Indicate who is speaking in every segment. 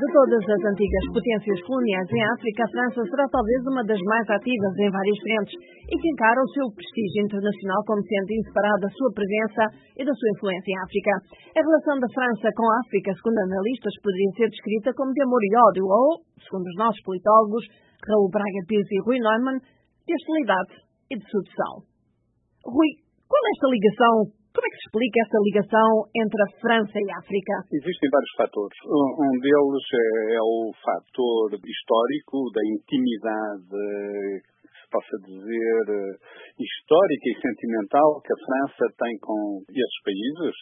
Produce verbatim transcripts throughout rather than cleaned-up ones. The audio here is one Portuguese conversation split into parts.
Speaker 1: De todas as antigas potências coloniais em África, a França será talvez uma das mais ativas em várias frentes e que encara o seu prestígio internacional como sendo inseparável da sua presença e da sua influência em África. A relação da França com a África, segundo analistas, poderia ser descrita como de amor e ódio ou, segundo os nossos politólogos, Raul Braga Pires e Rui Neumann, de hostilidade e de sedução. Rui, qual é esta ligação? Como é que se explica esta ligação entre a França e a África?
Speaker 2: Existem vários fatores. Um deles é o fator histórico, da intimidade, se possa dizer, histórica e sentimental que a França tem com esses países.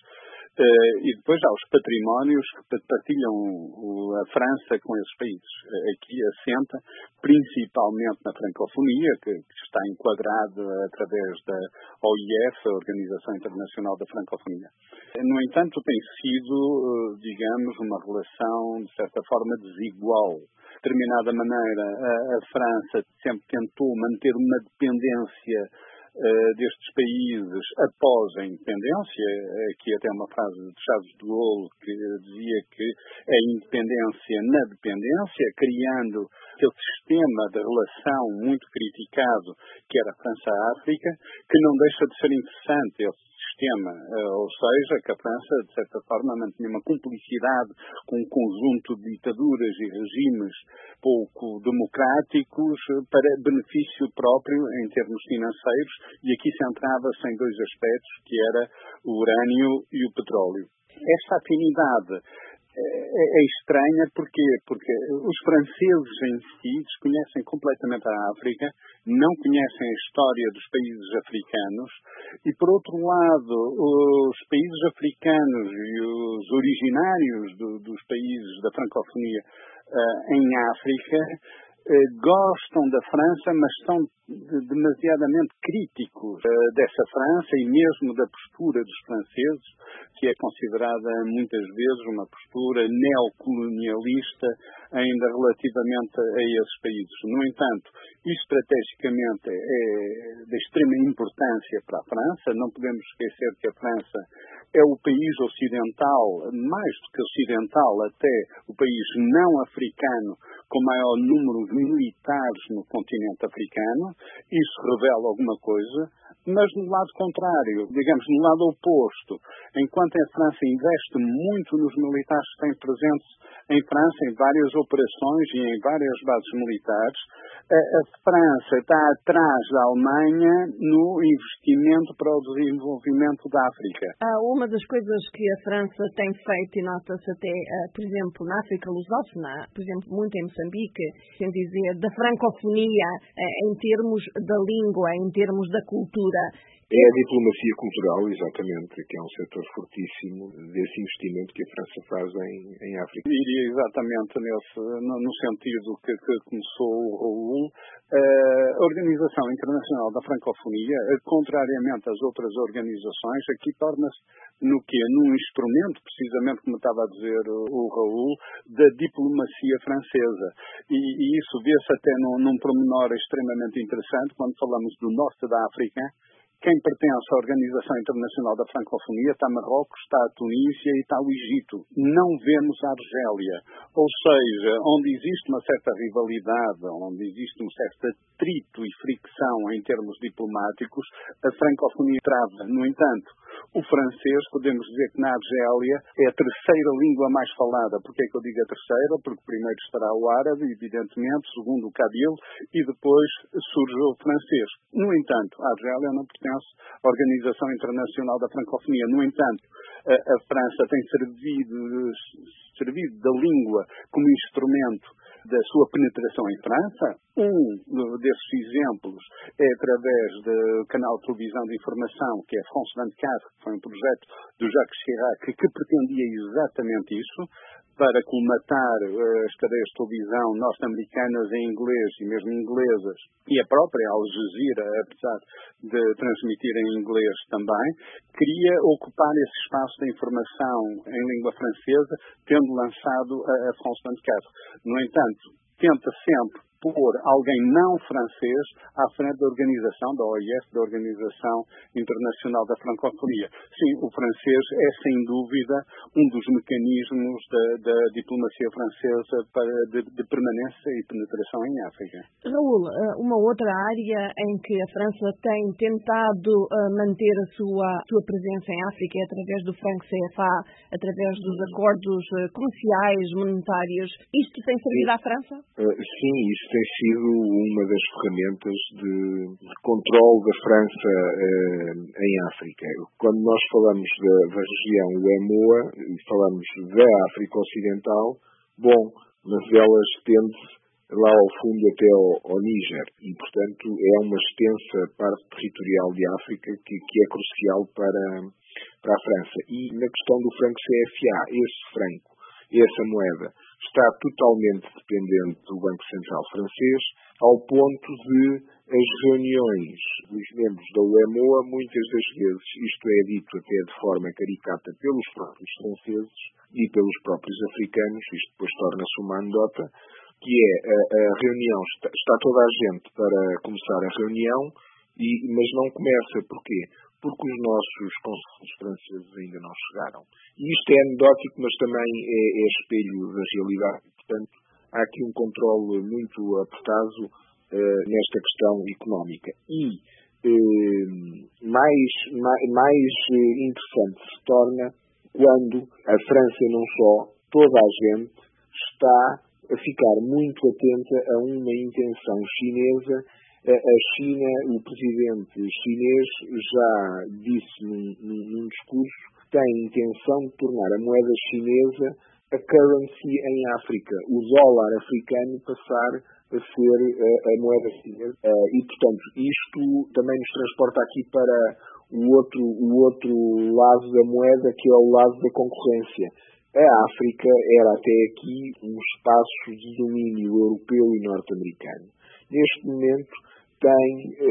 Speaker 2: E depois há os patrimónios que partilham a França com esses países. Aqui assenta principalmente na francofonia, que está enquadrada através da O I F, a Organização Internacional da Francofonia. No entanto, tem sido, digamos, uma relação, de certa forma, desigual. De determinada maneira, a, a França sempre tentou manter uma dependência destes países após a independência. Aqui até uma frase de Charles de Gaulle que dizia que a independência na dependência, criando aquele sistema de relação muito criticado que era a França-África, que não deixa de ser interessante esse sistema, ou seja, que a França, de certa forma, mantinha uma cumplicidade com um conjunto de ditaduras e regimes pouco democráticos para benefício próprio em termos financeiros, e aqui centrava-se em dois aspectos, que era o urânio e o petróleo. Esta afinidade é estranha, porquê? Porque os franceses em si desconhecem completamente a África, não conhecem a história dos países africanos e, por outro lado, os países africanos e os originários do, dos países da francofonia uh, em África uh, gostam da França, mas são demasiadamente críticos uh, dessa França e mesmo da postura dos franceses, que é considerada muitas vezes uma postura neocolonialista ainda relativamente a esses países. No entanto, isso estrategicamente é de extrema importância para a França. Não podemos esquecer que a França é o país ocidental, mais do que ocidental, até o país não africano com maior número de militares no continente africano. Isso revela alguma coisa, mas no lado contrário, digamos, no lado oposto, enquanto a França investe muito nos militares que têm presentes em França, em várias operações e em várias bases militares, a, a França está atrás da Alemanha no investimento para o desenvolvimento da África.
Speaker 1: Ah, uma das coisas que a França tem feito, e nota-se até, ah, por exemplo, na África lusófona, por exemplo, muito em Moçambique, sem dizer, da francofonia, ah, em termos da língua, em termos da cultura.
Speaker 3: É a diplomacia cultural, exatamente, que é um setor fortíssimo desse investimento que a França faz em, em África.
Speaker 2: Iria exatamente nesse, no, no sentido que, que começou o Raul. A Organização Internacional da Francofonia, contrariamente às outras organizações, aqui torna-se no que num instrumento, precisamente como estava a dizer o, o Raul, da diplomacia francesa. E, e isso vê-se até num, num pormenor extremamente interessante quando falamos do norte da África. Quem pertence à Organização Internacional da Francofonia está Marrocos, está a Tunísia e está o Egito. Não vemos a Argélia. Ou seja, onde existe uma certa rivalidade, onde existe um certo atrito e fricção em termos diplomáticos, a francofonia trava. No entanto, o francês, podemos dizer que na Argélia é a terceira língua mais falada. Porquê é que eu digo a terceira? Porque primeiro estará o árabe, evidentemente, segundo o Kabyle, e depois surge o francês. No entanto, a Argélia não pertence à Organização Internacional da Francofonia. No entanto, a, a França tem servido, servido da língua como instrumento da sua penetração em França. Um desses exemplos é através do canal de televisão de informação, que é France vinte e quatro, que foi um projeto do Jacques Chirac, que pretendia exatamente isso, para colmatar as cadeias de televisão norte-americanas em inglês e mesmo inglesas, e a própria Al Jazeera, apesar de transmitir em inglês também, queria ocupar esse espaço de informação em língua francesa, tendo lançado a France vinte e quatro. No entanto, tenta sempre pôr alguém não francês à frente da organização, da O I F, da Organização Internacional da Francofonia. Sim, o francês é, sem dúvida, um dos mecanismos da, da diplomacia francesa para, de, de permanência e penetração em África.
Speaker 1: Raul, uma outra área em que a França tem tentado manter a sua, sua presença em África é através do franco C F A, através dos acordos comerciais, monetários. Isto tem servido à França?
Speaker 3: Sim, isso tem sido uma das ferramentas de, de controle da França eh, em África. Quando nós falamos da, da região U E M O A e falamos da África Ocidental, bom, mas ela estende-se lá ao fundo até ao, ao Níger e, portanto, é uma extensa parte territorial de África que, que é crucial para, para a França. E na questão do franco C F A, esse franco, essa moeda, está totalmente dependente do Banco Central francês, ao ponto de as reuniões dos membros da U E M O A, muitas das vezes, isto é dito até de forma caricata pelos próprios franceses e pelos próprios africanos, isto depois torna-se uma anedota, que é a, a reunião, está, está toda a gente para começar a reunião, e, mas não começa. Porquê? Porque os nossos conselhos franceses ainda não chegaram. E isto é anedótico, mas também é, é espelho da realidade. Portanto, há aqui um controle muito apertado uh, nesta questão económica. E uh, mais, mais, mais interessante se torna quando a França, não só, toda a gente está a ficar muito atenta a uma intenção chinesa. A China, o presidente chinês já disse num, num discurso que tem a intenção de tornar a moeda chinesa a currency em África, o dólar africano passar a ser a, a moeda chinesa. E, portanto, isto também nos transporta aqui para o outro, o outro lado da moeda, que é o lado da concorrência. A África era até aqui um espaço de domínio europeu e norte-americano. Neste momento tem,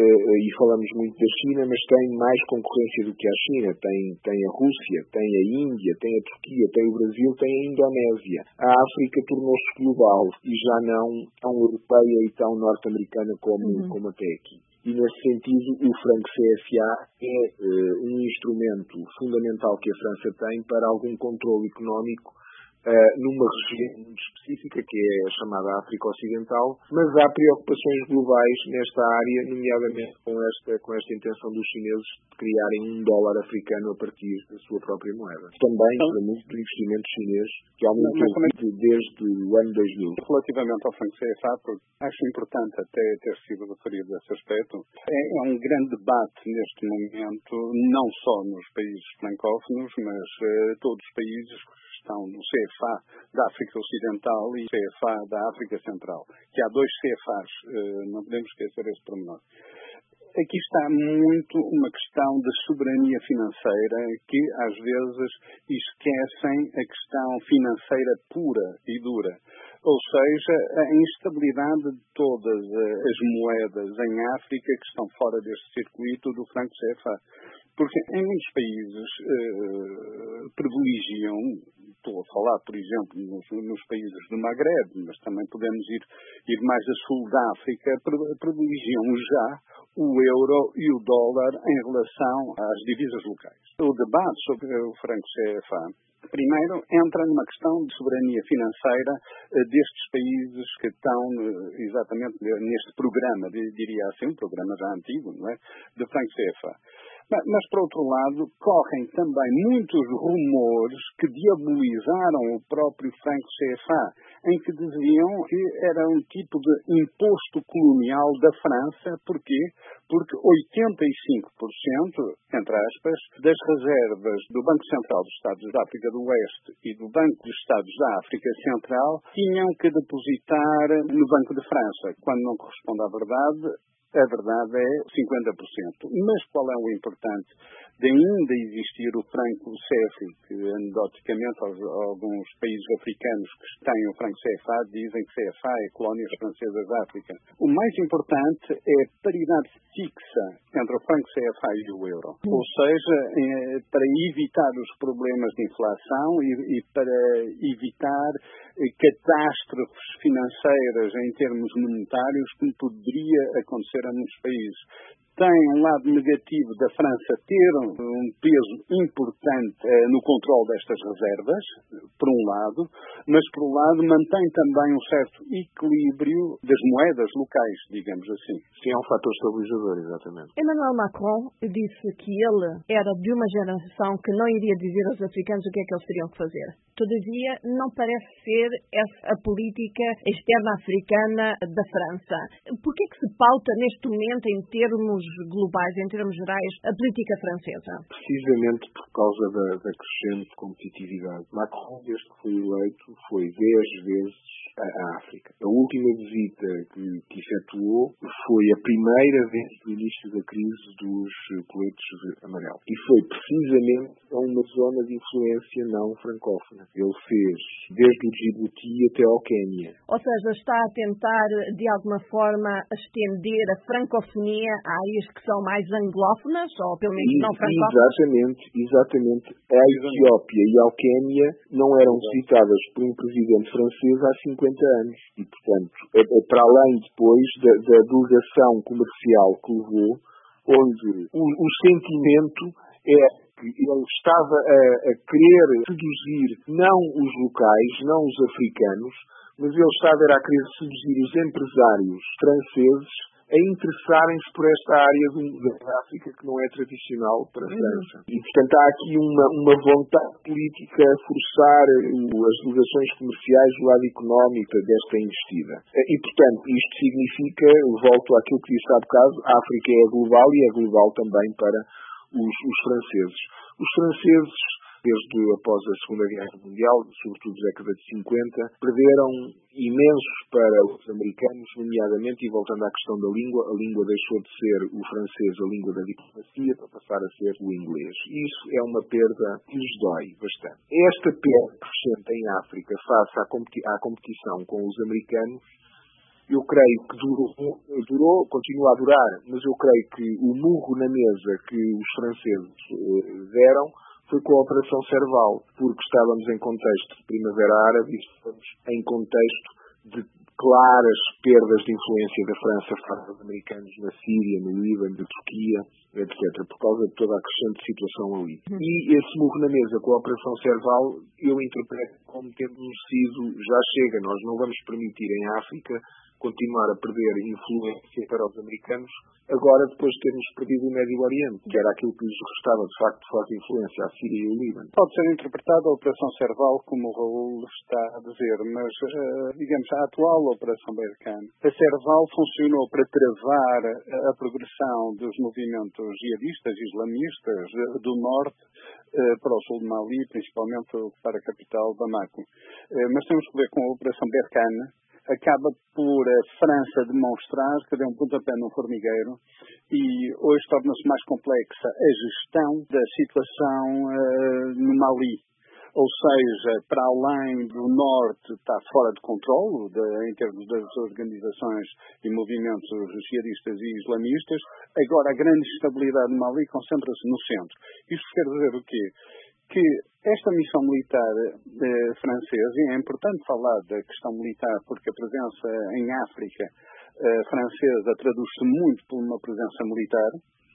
Speaker 3: e falamos muito da China, mas tem mais concorrência do que a China. Tem, tem a Rússia, tem a Índia, tem a Turquia, tem o Brasil, tem a Indonésia. A África tornou-se global e já não tão europeia e tão norte-americana como, uhum. como até aqui. E, nesse sentido, o franco C F A é uh, um instrumento fundamental que a França tem para algum controle económico uh, numa região muito específica, que é a chamada África Ocidental, mas há preocupações globais nesta área, nomeadamente com esta, com esta intenção dos chineses de criarem um dólar africano a partir da sua própria moeda. Também para muito do investimento chinês, que aumentou desde o ano dois mil.
Speaker 2: Relativamente ao franco C F A, acho importante até ter sido referido esse aspecto. É, é um grande debate neste momento, não só nos países francófonos, mas uh, todos os países que estão no C F A da África Ocidental e C F A da África Central, que há dois C F As, uh, não podemos esquecer esse pormenor. Aqui está muito uma questão de soberania financeira que, às vezes, esquecem a questão financeira pura e dura. Ou seja, a instabilidade de todas as moedas em África que estão fora deste circuito do franco C F A. Porque em muitos países eh, privilegiam, estou a falar, por exemplo, nos, nos países do Magreb, mas também podemos ir, ir mais a sul da África, privilegiam já o euro e o dólar em relação às divisas locais. O debate sobre o franco C F A, primeiro, entra numa questão de soberania financeira eh, destes países que estão eh, exatamente neste programa, diria assim, um programa já antigo, não é? De franco C F A. Mas, por outro lado, correm também muitos rumores que diabolizaram o próprio franco C F A, em que diziam que era um tipo de imposto colonial da França. Porquê? Porque oitenta e cinco por cento, entre aspas, das reservas do Banco Central dos Estados da África do Oeste e do Banco dos Estados da África Central tinham que depositar no Banco de França, quando não corresponde à verdade. A verdade é cinquenta por cento. Mas qual é o importante de ainda existir o franco C F, que anedoticamente alguns países africanos que têm o franco C F A dizem que C F A é colónias francesas da África. O mais importante é a paridade fixa entre o franco C F A e o euro. Ou seja, para evitar os problemas de inflação e, e para evitar catástrofes financeiras em termos monetários que poderia acontecer a muitos países. Tem um lado negativo da França ter um peso importante eh, no controle destas reservas, por um lado, mas por um lado mantém também um certo equilíbrio das moedas locais, digamos assim.
Speaker 3: Sim, é um fator estabilizador, exatamente.
Speaker 1: Emmanuel Macron disse que ele era de uma geração que não iria dizer aos africanos o que é que eles teriam que fazer. Todavia, não parece ser essa a política externa africana da França. Por que é que se pauta neste momento, em termos globais, em termos gerais, a política francesa?
Speaker 3: Precisamente por causa da, da crescente competitividade. Macron, desde que foi eleito, foi dez vezes à África. A última visita que, que efetuou foi a primeira vez do início da crise dos coletes amarelos. E foi precisamente a uma zona de influência não francófona. Ele fez desde o Djibouti até ao Quênia.
Speaker 1: Ou seja, está a tentar, de alguma forma, estender a francofonia a áreas que são mais anglófonas, ou pelo menos não francófonas?
Speaker 3: Exatamente, exatamente. A Etiópia e a Quênia não eram visitadas por um presidente francês há cinquenta anos. E, portanto, para além depois da, da delegação comercial que levou, onde o, o sentimento é que ele estava a, a querer seduzir não os locais, não os africanos, mas ele estava a querer seduzir os empresários franceses a interessarem-se por esta área do, da África que não é tradicional para a França. E, portanto, há aqui uma, uma vontade política a forçar as delegações comerciais do lado económico desta investida. E, portanto, isto significa, volto àquilo que disse há bocado, a África é global e é global também para os, os franceses. Os franceses, desde após a Segunda Guerra Mundial, sobretudo na década de cinquenta, perderam imensos para os americanos, nomeadamente, e voltando à questão da língua, a língua deixou de ser o francês, a língua da diplomacia, para passar a ser o inglês. Isso é uma perda que lhes dói bastante. Esta perda crescente em África, face à, competi- à competição com os americanos, eu creio que durou, durou, continua a durar, mas eu creio que o murro na mesa que os franceses eh, deram foi com a Operação Serval, porque estávamos em contexto de Primavera Árabe e estávamos em contexto de claras perdas de influência da França face aos americanos na Síria, no Líbano, na Turquia, etcétera, por causa de toda a crescente situação ali. E esse murro na mesa com a Operação Serval, eu interpreto como tendo sido, já chega, nós não vamos permitir em África continuar a perder influência para os americanos, agora depois de termos perdido o Médio Oriente, que era aquilo que lhes restava de facto de forte influência, a Síria e o Líbano.
Speaker 2: Pode ser interpretada a Operação Serval, como o Raul está a dizer, mas, uh, digamos, a atual Operação Berkane. A Serval funcionou para travar a progressão dos movimentos jihadistas, islamistas, do norte uh, para o sul de Mali, principalmente para a capital, Bamako. Uh, mas temos que ver com a Operação Berkane, acaba por a França demonstrar que deu um pontapé no formigueiro e hoje torna-se mais complexa a gestão da situação uh, no Mali. Ou seja, para além do norte está fora de controle de, em termos das organizações e movimentos jihadistas e islamistas, agora a grande estabilidade no Mali concentra-se no centro. Isto quer dizer o quê? Que esta missão militar eh, francesa, e é importante falar da questão militar porque a presença em África eh, francesa traduz-se muito por uma presença militar,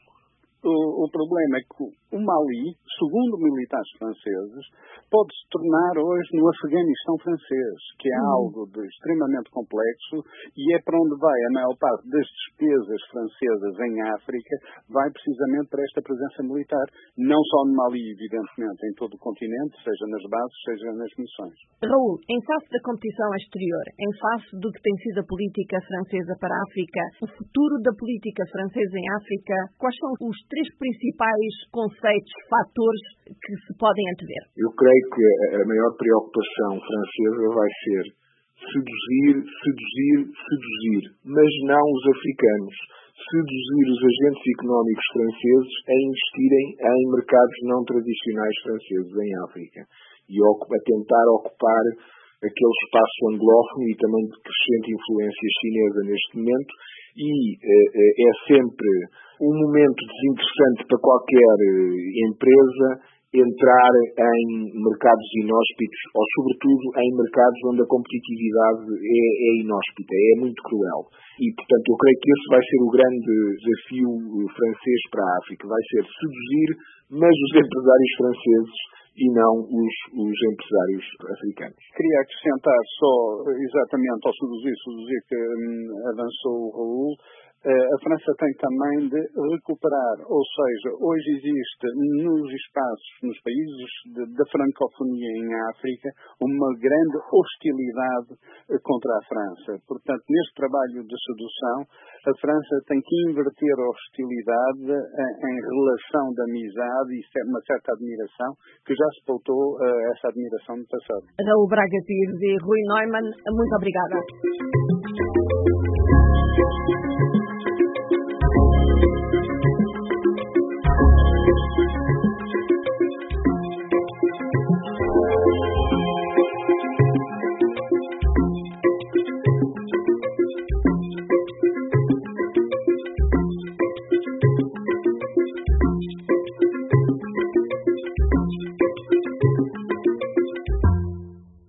Speaker 2: o, o problema é que o Mali, segundo militares franceses, pode se tornar hoje no Afeganistão francês, que é algo de extremamente complexo e é para onde vai a maior parte das despesas francesas em África, vai precisamente para esta presença militar, não só no Mali, evidentemente, em todo o continente, seja nas bases, seja nas missões.
Speaker 1: Raul, em face da competição exterior, em face do que tem sido a política francesa para a África, o futuro da política francesa em África, quais são os três principais conceitos, fatores que se podem antever?
Speaker 3: Eu creio que a maior preocupação francesa vai ser seduzir, seduzir, seduzir, mas não os africanos. seduzir os agentes económicos franceses a investirem em mercados não tradicionais franceses em África e a tentar ocupar aquele espaço anglófono e também de crescente influência chinesa neste momento, e eh, é sempre um momento desinteressante para qualquer empresa entrar em mercados inóspitos ou, sobretudo, em mercados onde a competitividade é, é inóspita, é muito cruel. E, portanto, eu creio que esse vai ser o grande desafio francês para a África, vai ser seduzir, mas os empresários franceses e não os, os empresários africanos.
Speaker 2: Queria acrescentar só, exatamente ao seduzir, seduzir que hum, avançou o Raul, a França tem também de recuperar, ou seja, hoje existe nos espaços, nos países de, da francofonia em África, uma grande hostilidade contra a França. Portanto, neste trabalho de sedução, a França tem que inverter a hostilidade em relação de amizade e uma certa admiração, que já se pautou essa admiração no passado.
Speaker 1: Raul Braga Pires e Rui Neumann, muito obrigada.